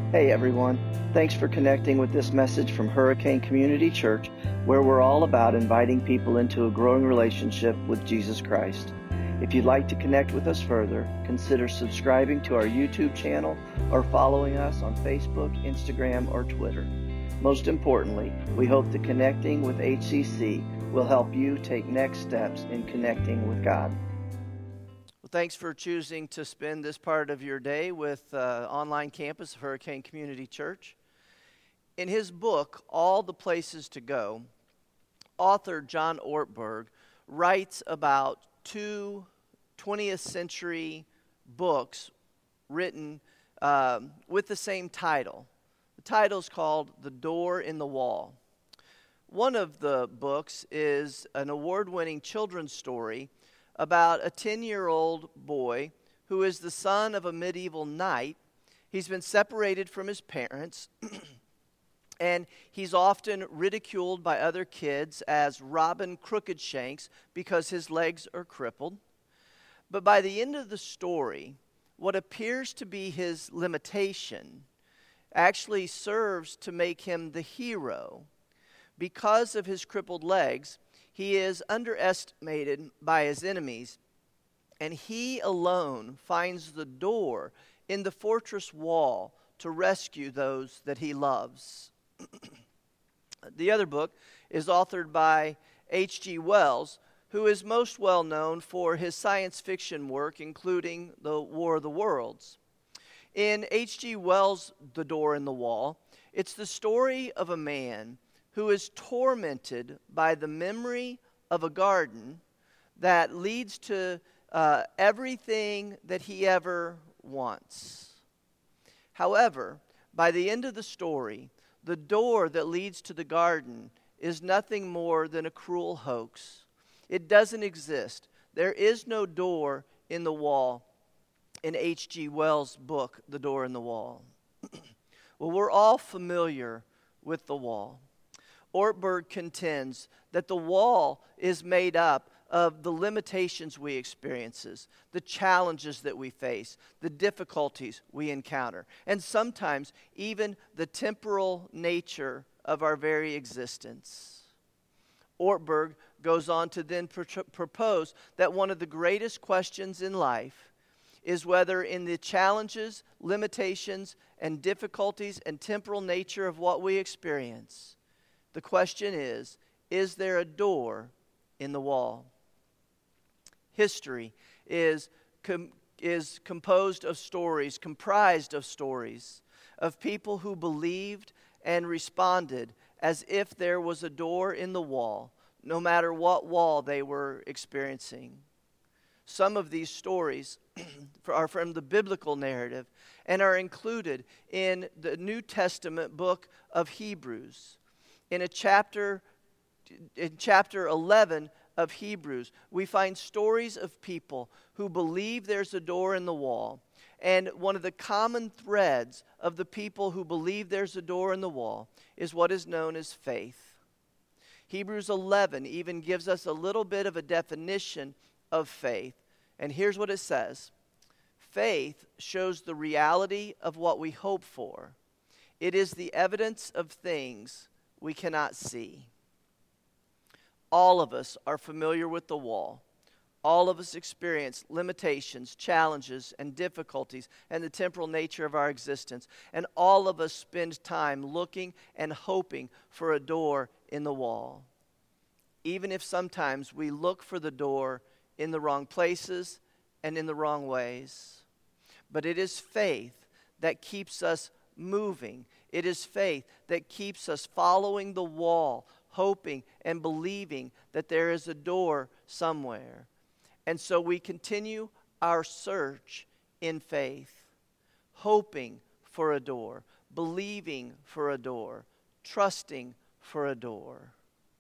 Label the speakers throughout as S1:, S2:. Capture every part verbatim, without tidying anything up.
S1: Hey everyone, thanks for connecting with this message from Hurricane Community Church, where we're all about inviting people into a growing relationship with Jesus Christ. If you'd like to connect with us further, consider subscribing to our YouTube channel or following us on Facebook, Instagram, or Twitter. Most importantly, we hope that connecting with H C C will help you take next steps in connecting with God.
S2: Well, thanks for choosing to spend this part of your day with uh, online campus of Hurricane Community Church. In his book, All the Places to Go, author John Ortberg writes about two twentieth century books written um, with the same title. The title is called The Door in the Wall. One of the books is an award-winning children's story about a ten-year-old boy who is the son of a medieval knight. He's been separated from his parents, and he's often ridiculed by other kids as Robin Crookedshanks because his legs are crippled. But by the end of the story, what appears to be his limitation actually serves to make him the hero. Because of his crippled legs, he is underestimated by his enemies, and he alone finds the door in the fortress wall to rescue those that he loves. The other book is authored by H G Wells, who is most well known for his science fiction work, including The War of the Worlds. In H G Wells' The Door in the Wall, it's the story of a man who is tormented by the memory of a garden that leads to uh, everything that he ever wants. However, by the end of the story, the door that leads to the garden is nothing more than a cruel hoax. It doesn't exist. There is no door in the wall in H G Wells' book, The Door in the Wall. Well, we're all familiar with the wall. Ortberg contends that the wall is made up of the limitations we experience, the challenges that we face, the difficulties we encounter, and sometimes even the temporal nature of our very existence. Ortberg goes on to then pro- propose that one of the greatest questions in life is whether in the challenges, limitations, and difficulties and temporal nature of what we experience, the question is, is there a door in the wall? History is, com- is composed of stories, comprised of stories, of people who believed and responded as if there was a door in the wall, no matter what wall they were experiencing. Some of these stories are from the biblical narrative and are included in the New Testament book of Hebrews. In a chapter, in chapter eleven of Hebrews, we find stories of people who believe there's a door in the wall. And one of the common threads of the people who believe there's a door in the wall is what is known as faith. Hebrews eleven even gives us a little bit of a definition of faith. And here's what it says. Faith shows the reality of what we hope for. It is the evidence of things we cannot see. All of us are familiar with the wall. All of us experience limitations, challenges, and difficulties and the temporal nature of our existence. And all of us spend time looking and hoping for a door in the wall. Even if sometimes we look for the door in the wrong places and in the wrong ways. But it is faith that keeps us moving. It is faith that keeps us following the wall, hoping and believing that there is a door somewhere. And so we continue our search in faith, hoping for a door, believing for a door, trusting for a door.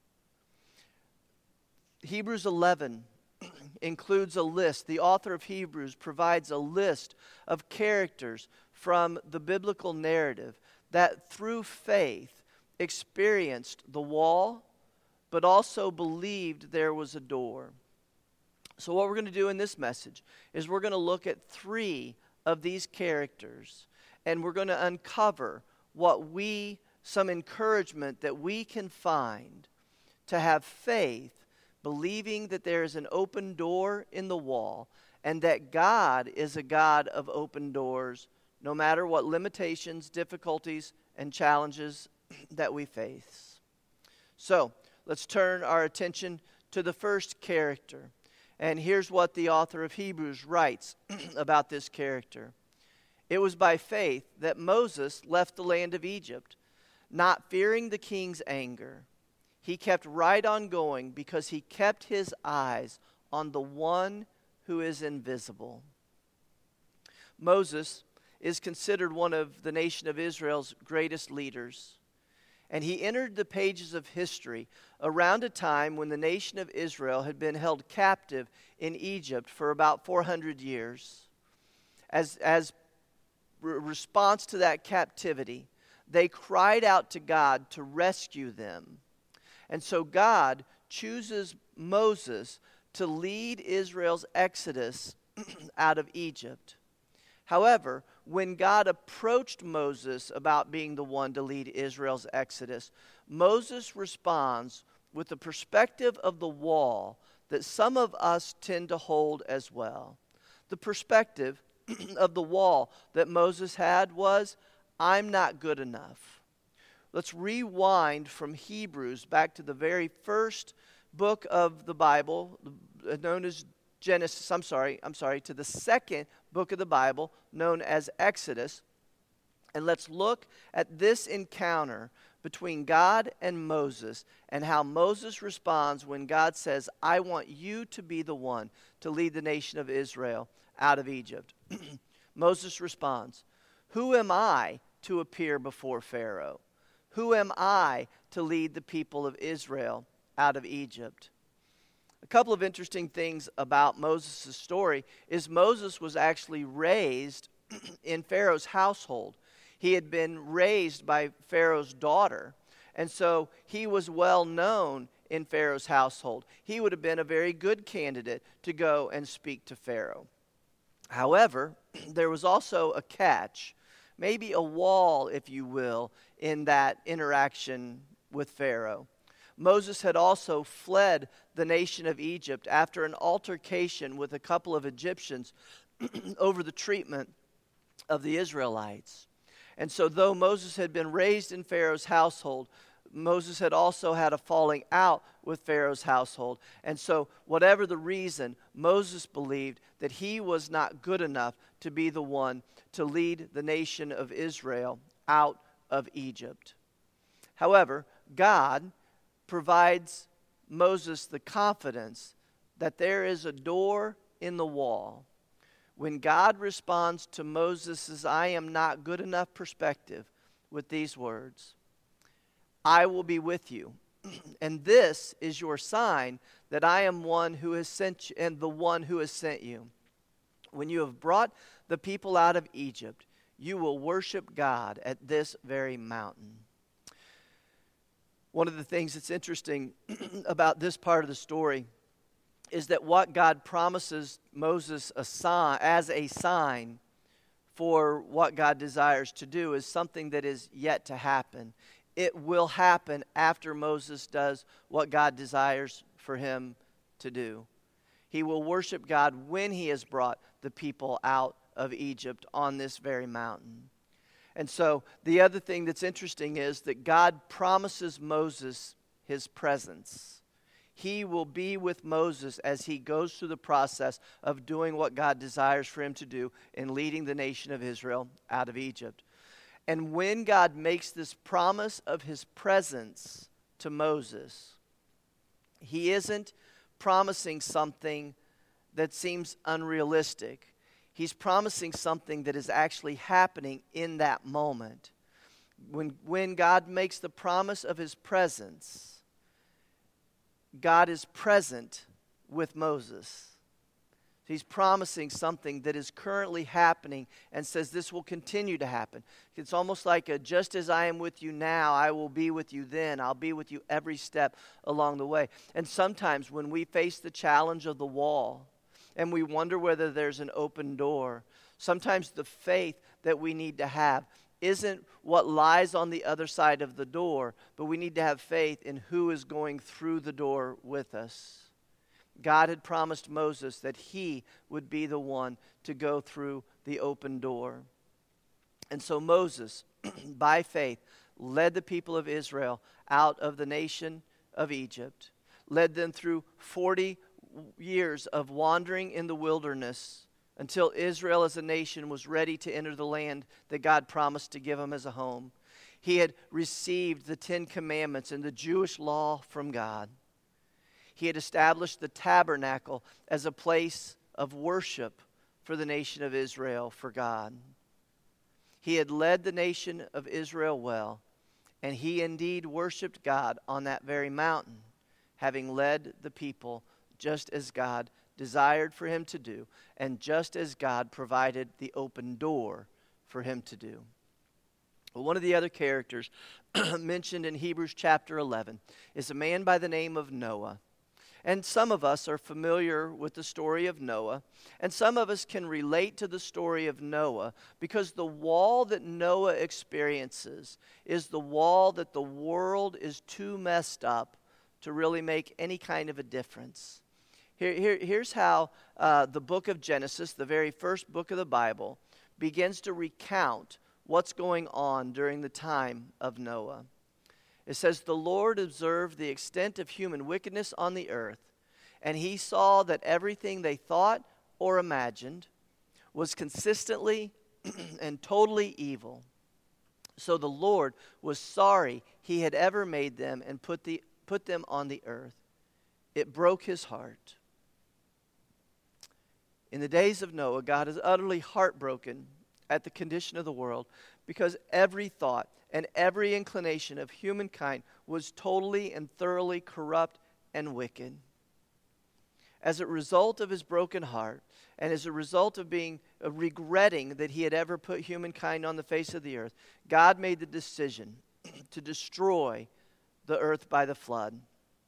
S2: Hebrews eleven includes a list. The author of Hebrews provides a list of characters from the biblical narrative that through faith experienced the wall, but also believed there was a door. So what we're going to do in this message is we're going to look at three of these characters and we're going to uncover what we, some encouragement that we can find to have faith, believing that there is an open door in the wall and that God is a God of open doors, no matter what limitations, difficulties, and challenges that we face. So, let's turn our attention to the first character. And here's what the author of Hebrews writes about this character. It was by faith that Moses left the land of Egypt, not fearing the king's anger. He kept right on going because he kept his eyes on the one who is invisible. Moses is considered one of the nation of Israel's greatest leaders. And he entered the pages of history around a time when the nation of Israel had been held captive in Egypt for about four hundred years. As, as re- response to that captivity, they cried out to God to rescue them. And so God chooses Moses to lead Israel's exodus out of Egypt. However, when God approached Moses about being the one to lead Israel's exodus, Moses responds with the perspective of the wall that some of us tend to hold as well. The perspective of the wall that Moses had was, I'm not good enough. Let's rewind from Hebrews back to the very first book of the Bible, known as Genesis, I'm sorry, I'm sorry, to the second book of the Bible, known as Exodus. And let's look at this encounter between God and Moses and how Moses responds when God says, I want you to be the one to lead the nation of Israel out of Egypt. Moses responds, who am I to appear before Pharaoh? Who am I to lead the people of Israel out of Egypt? A couple of interesting things about Moses' story is Moses was actually raised in Pharaoh's household. He had been raised by Pharaoh's daughter, and so he was well known in Pharaoh's household. He would have been a very good candidate to go and speak to Pharaoh. However, there was also a catch, maybe a wall, if you will, in that interaction with Pharaoh. Moses had also fled the nation of Egypt after an altercation with a couple of Egyptians over the treatment of the Israelites. And so though Moses had been raised in Pharaoh's household, Moses had also had a falling out with Pharaoh's household. And so whatever the reason, Moses believed that he was not good enough to be the one to lead the nation of Israel out of Egypt. However, God provides Moses the confidence that there is a door in the wall. When God responds to Moses' I am not good enough perspective with these words, I will be with you, and this is your sign that I am one who has sent you, and the one who has sent you. When you have brought the people out of Egypt, you will worship God at this very mountain. One of the things that's interesting about this part of the story is that what God promises Moses a sign, as a sign for what God desires to do is something that is yet to happen. It will happen after Moses does what God desires for him to do. He will worship God when he has brought the people out of Egypt on this very mountain. And so the other thing that's interesting is that God promises Moses his presence. He will be with Moses as he goes through the process of doing what God desires for him to do in leading the nation of Israel out of Egypt. And when God makes this promise of his presence to Moses, he isn't promising something that seems unrealistic. He's promising something that is actually happening in that moment. When, when God makes the promise of his presence, God is present with Moses. He's promising something that is currently happening and says this will continue to happen. It's almost like a just as I am with you now, I will be with you then. I'll be with you every step along the way. And sometimes when we face the challenge of the wall, and we wonder whether there's an open door. Sometimes the faith that we need to have isn't what lies on the other side of the door, but we need to have faith in who is going through the door with us. God had promised Moses that he would be the one to go through the open door. And so Moses, by faith, led the people of Israel out of the nation of Egypt, led them through forty years of wandering in the wilderness until Israel as a nation was ready to enter the land that God promised to give them as a home. He had received the Ten Commandments and the Jewish law from God. He had established the tabernacle as a place of worship for the nation of Israel, for God. He had led the nation of Israel well, and he indeed worshiped God on that very mountain, having led the people just as God desired for him to do, and just as God provided the open door for him to do. Well, one of the other characters mentioned in Hebrews chapter eleven is a man by the name of Noah. And some of us are familiar with the story of Noah, and some of us can relate to the story of Noah because the wall that Noah experiences is the wall that the world is too messed up to really make any kind of a difference. Here, here, here's how uh, the book of Genesis, the very first book of the Bible, begins to recount what's going on during the time of Noah. It says, "The Lord observed the extent of human wickedness on the earth, and he saw that everything they thought or imagined was consistently and totally evil. So the Lord was sorry he had ever made them and put the put them on the earth. It broke his heart." In the days of Noah, God is utterly heartbroken at the condition of the world because every thought and every inclination of humankind was totally and thoroughly corrupt and wicked. As a result of his broken heart, and as a result of being uh, regretting that he had ever put humankind on the face of the earth, God made the decision to destroy the earth by the flood.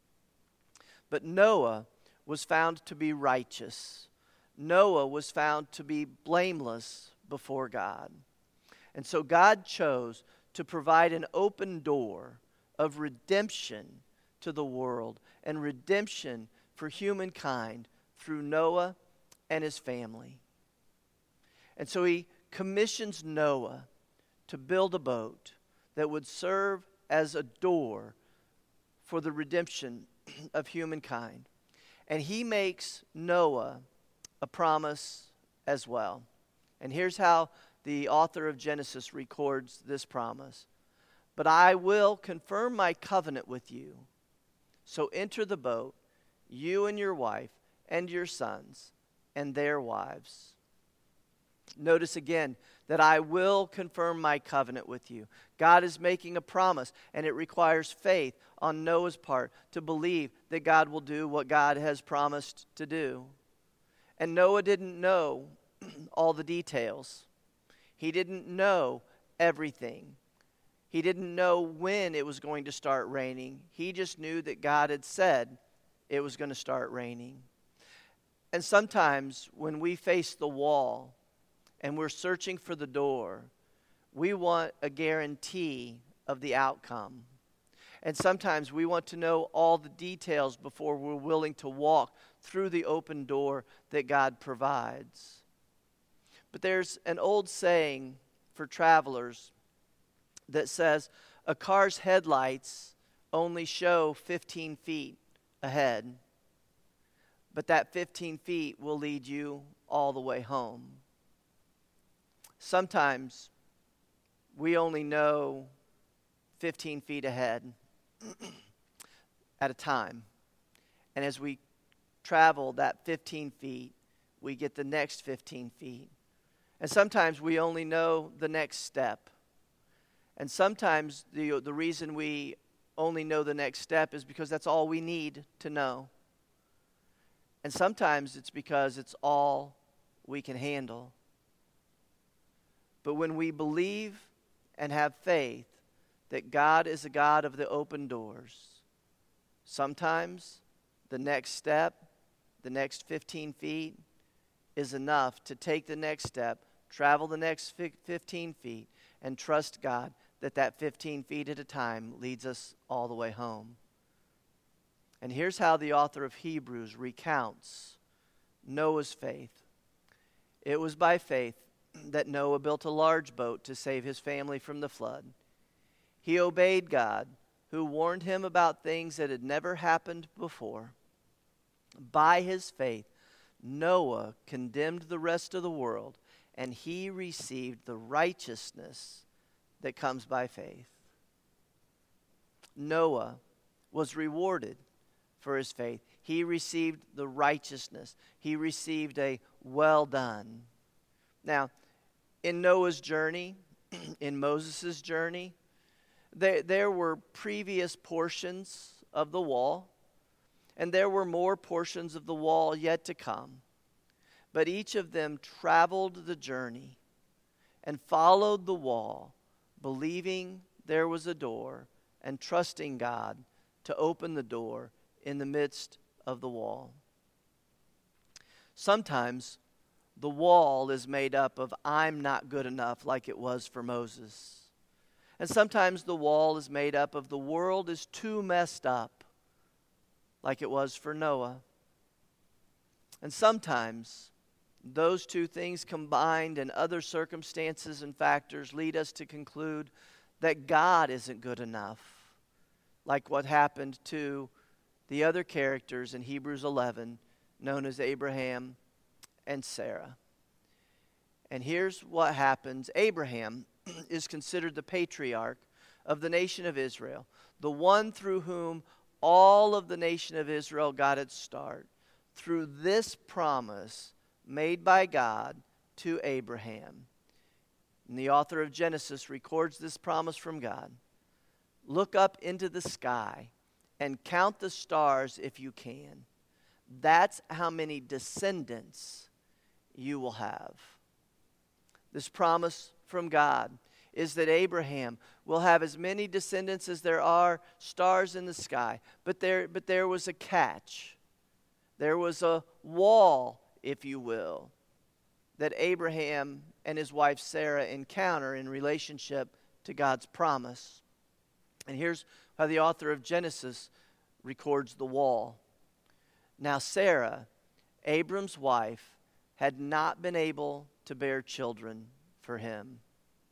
S2: But Noah was found to be righteous. Noah was found to be blameless before God. And so God chose to provide an open door of redemption to the world and redemption for humankind through Noah and his family. And so he commissions Noah to build a boat that would serve as a door for the redemption of humankind. And he makes Noah a promise as well. And here's how the author of Genesis records this promise. "But I will confirm my covenant with you. So enter the boat, you and your wife and your sons and their wives." Notice again that I will confirm my covenant with you. God is making a promise, and it requires faith on Noah's part to believe that God will do what God has promised to do. And Noah didn't know all the details. He didn't know everything. He didn't know when it was going to start raining. He just knew that God had said it was going to start raining. And sometimes when we face the wall and we're searching for the door, we want a guarantee of the outcome. And sometimes we want to know all the details before we're willing to walk through the open door that God provides. But there's an old saying for travelers that says a car's headlights only show fifteen feet ahead, but that fifteen feet will lead you all the way home. Sometimes we only know fifteen feet ahead at a time. And as we travel that fifteen feet, we get the next fifteen feet. And sometimes we only know the next step. And sometimes the, the reason we only know the next step is because that's all we need to know. And sometimes it's because it's all we can handle. But when we believe and have faith that God is a God of the open doors, sometimes the next step, the next fifteen feet, is enough to take the next step, travel the next fifteen feet, and trust God that that fifteen feet at a time leads us all the way home. And here's how the author of Hebrews recounts Noah's faith. It was by faith that Noah built a large boat to save his family from the flood. He obeyed God, who warned him about things that had never happened before. By his faith, Noah condemned the rest of the world, and he received the righteousness that comes by faith. Noah was rewarded for his faith. He received the righteousness. He received a well done. Now, in Noah's journey, in Moses' journey, there, there were previous portions of the wall, and there were more portions of the wall yet to come. But each of them traveled the journey and followed the wall, believing there was a door and trusting God to open the door in the midst of the wall. Sometimes the wall is made up of I'm not good enough, like it was for Moses. And sometimes the wall is made up of the world is too messed up, like it was for Noah. And sometimes those two things combined and other circumstances and factors lead us to conclude that God isn't good enough, like what happened to the other characters in Hebrews eleven, known as Abraham and Sarah. And here's what happens. Abraham is considered the patriarch of the nation of Israel, the one through whom all of the nation of Israel got its start, through this promise made by God to Abraham. And the author of Genesis records this promise from God. Look up into the sky and count the stars if you can. That's how many descendants you will have. This promise from God is that Abraham will have as many descendants as there are stars in the sky. But there, but there was a catch. There was a wall, if you will, that Abraham and his wife Sarah encounter in relationship to God's promise. And here's how the author of Genesis records the wall. Now Sarah, Abram's wife, had not been able to bear children for him.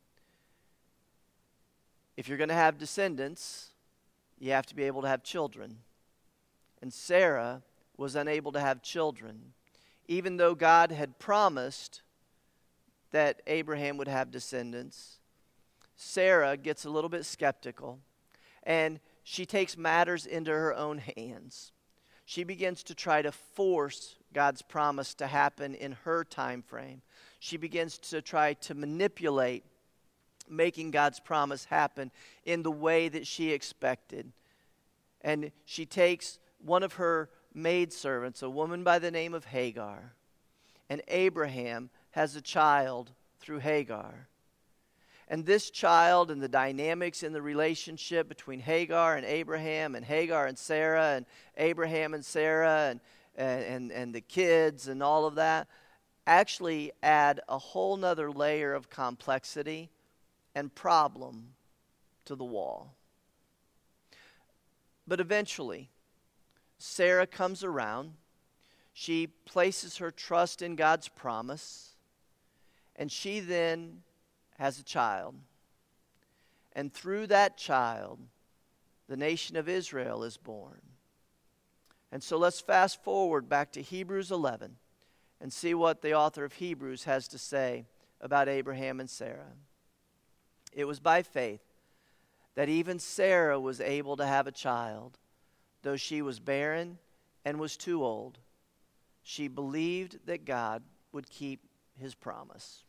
S2: If you're going to have descendants, you have to be able to have children. And Sarah was unable to have children, even though God had promised that Abraham would have descendants. Sarah gets a little bit skeptical, and she takes matters into her own hands. She begins to try to force God's promise to happen in her time frame. She begins to try to manipulate making God's promise happen in the way that she expected. And she takes one of her maidservants, a woman by the name of Hagar, and Abraham has a child through Hagar. And this child and the dynamics in the relationship between Hagar and Abraham and Hagar and Sarah and Abraham and Sarah and, and, and, and the kids and all of that actually add a whole nother layer of complexity and problem to the wall. But eventually, Sarah comes around. She places her trust in God's promise, and she then has a child. And through that child, the nation of Israel is born. And so let's fast forward back to Hebrews eleven and see what the author of Hebrews has to say about Abraham and Sarah. It was by faith that even Sarah was able to have a child, though she was barren and was too old. She believed that God would keep his promise.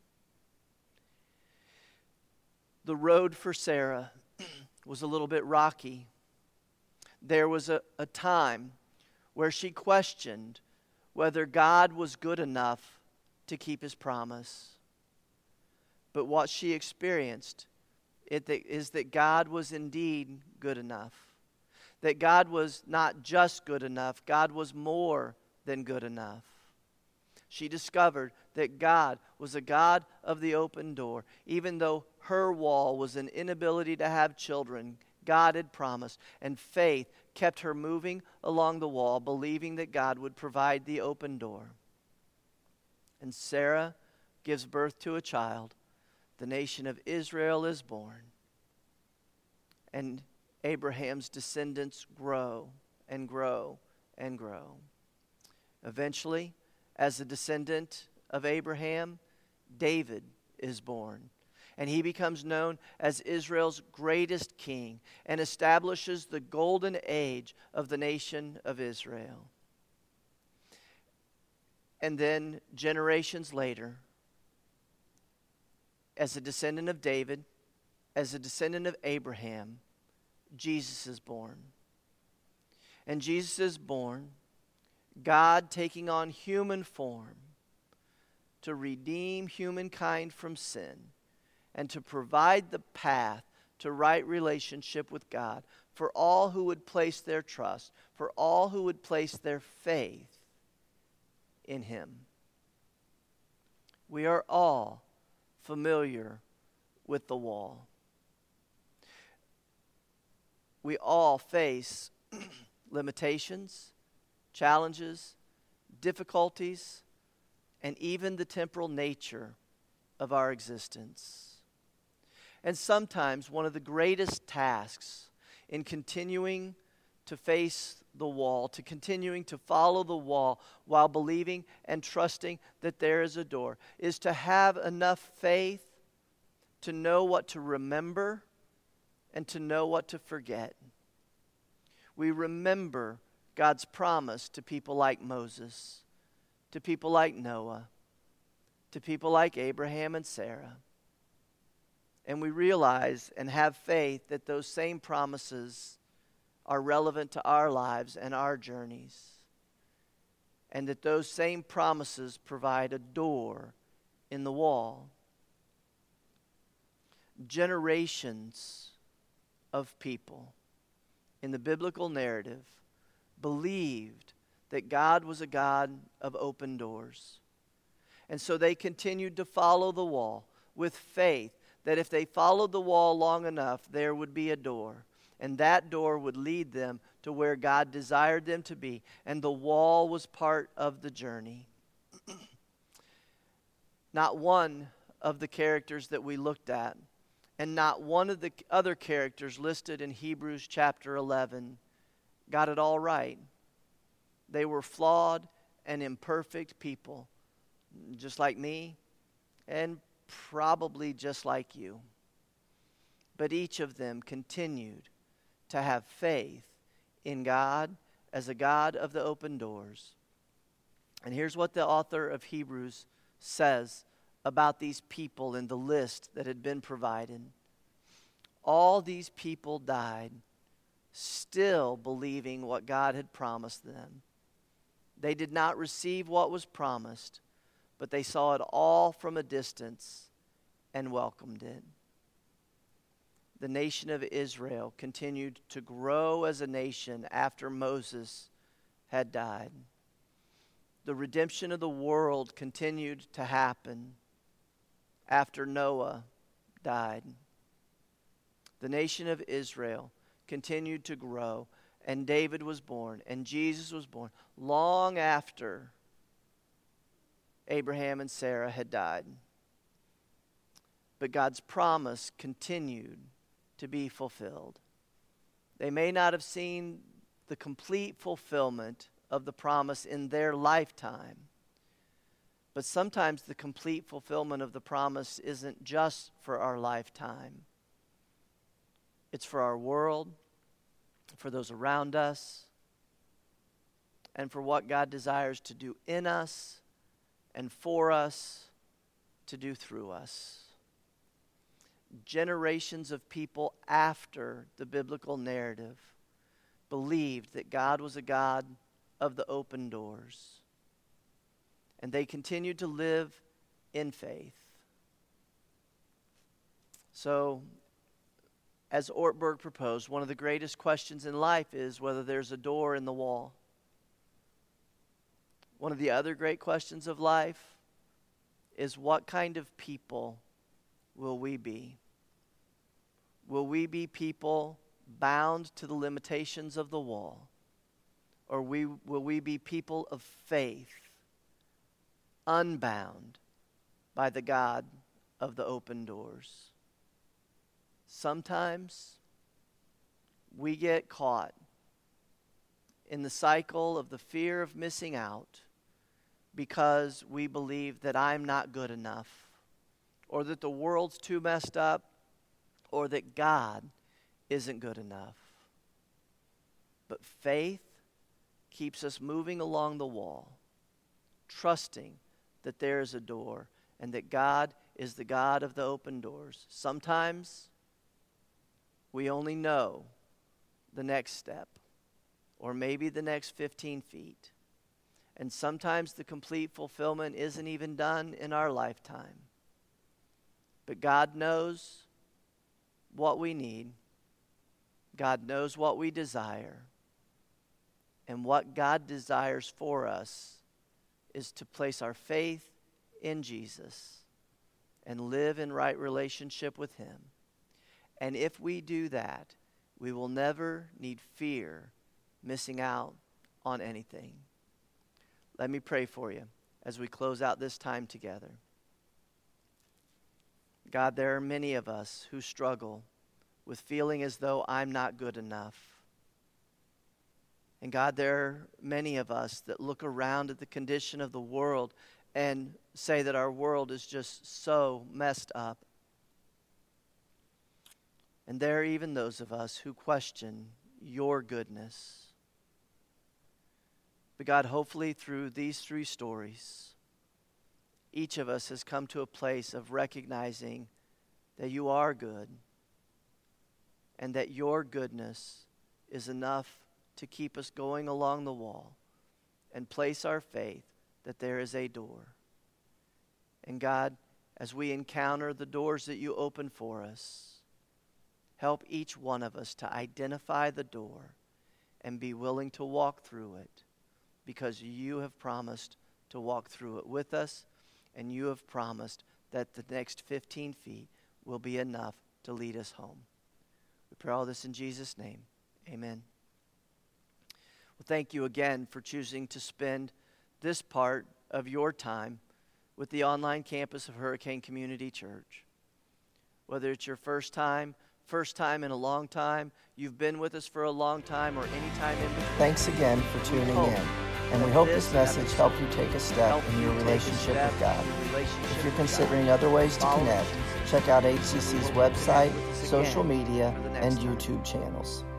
S2: The road for Sarah was a little bit rocky. There was a, a time where she questioned whether God was good enough to keep his promise. But what she experienced it th- is that God was indeed good enough. That God was not just good enough, God was more than good enough. She discovered that God was a God of the open door. Even though her wall was an inability to have children, God had promised, and faith kept her moving along the wall, believing that God would provide the open door. And Sarah gives birth to a child. The nation of Israel is born. And Abraham's descendants grow and grow and grow. Eventually, as a descendant of Abraham, David is born. And he becomes known as Israel's greatest king and establishes the golden age of the nation of Israel. And then generations later, as a descendant of David, as a descendant of Abraham, Jesus is born. And Jesus is born, God taking on human form to redeem humankind from sin and to provide the path to right relationship with God for all who would place their trust, for all who would place their faith in Him. We are all familiar with the wall. We all face limitations, challenges, difficulties, and even the temporal nature of our existence. And sometimes one of the greatest tasks in continuing to face the wall, to continuing to follow the wall while believing and trusting that there is a door, is to have enough faith to know what to remember and to know what to forget. We remember God's promise to people like Moses, to people like Noah, to people like Abraham and Sarah. And we realize and have faith that those same promises are relevant to our lives and our journeys. And that those same promises provide a door in the wall. Generations of people in the biblical narrative believed that God was a God of open doors. And so they continued to follow the wall with faith that if they followed the wall long enough, there would be a door. And that door would lead them to where God desired them to be. And the wall was part of the journey. Not one of the characters that we looked at, and not one of the other characters listed in Hebrews chapter eleven, got it all right. They were flawed and imperfect people, just like me, and probably just like you. But each of them continued to have faith in God as a God of the open doors. And here's what the author of Hebrews says about these people in the list that had been provided. All these people died still believing what God had promised them. They did not receive what was promised, but they saw it all from a distance and welcomed it. The nation of Israel continued to grow as a nation after Moses had died. The redemption of the world continued to happen after Noah died. The nation of Israel continued to grow, and David was born, and Jesus was born long after Abraham and Sarah had died. But God's promise continued to be fulfilled. They may not have seen the complete fulfillment of the promise in their lifetime, but sometimes the complete fulfillment of the promise isn't just for our lifetime. It's for our world, for those around us, and for what God desires to do in us and for us, to do through us. Generations of people after the biblical narrative believed that God was a God of the open doors. And they continued to live in faith. So, as Ortberg proposed, one of the greatest questions in life is whether there's a door in the wall. One of the other great questions of life is, what kind of people will we be? Will we be people bound to the limitations of the wall? Or we, will we be people of faith, unbound by the God of the open doors? Sometimes we get caught in the cycle of the fear of missing out because we believe that I'm not good enough, or that the world's too messed up, or that God isn't good enough. But faith keeps us moving along the wall, trusting that there is a door and that God is the God of the open doors. Sometimes we only know the next step, or maybe the next fifteen feet. And sometimes the complete fulfillment isn't even done in our lifetime. But God knows what we need. God knows what we desire. And what God desires for us is to place our faith in Jesus and live in right relationship with Him. And if we do that, we will never need fear missing out on anything. Let me pray for you as we close out this time together. God, there are many of us who struggle with feeling as though I'm not good enough. And God, there are many of us that look around at the condition of the world and say that our world is just so messed up. And there are even those of us who question your goodness. But God, hopefully through these three stories, each of us has come to a place of recognizing that you are good and that your goodness is enough to keep us going along the wall and place our faith that there is a door. And God, as we encounter the doors that you open for us, help each one of us to identify the door and be willing to walk through it, because you have promised to walk through it with us, and you have promised that the next fifteen feet will be enough to lead us home. We pray all this in Jesus' name. Amen. Well, thank you again for choosing to spend this part of your time with the online campus of Hurricane Community Church. Whether it's your first time, first time in a long time, you've been with us for a long time, or any time in between.
S1: Thanks again for tuning in. And we hope this message helped you take a step in your relationship with God. If you're considering other ways to connect, check out H C C's website, social media, and YouTube channels.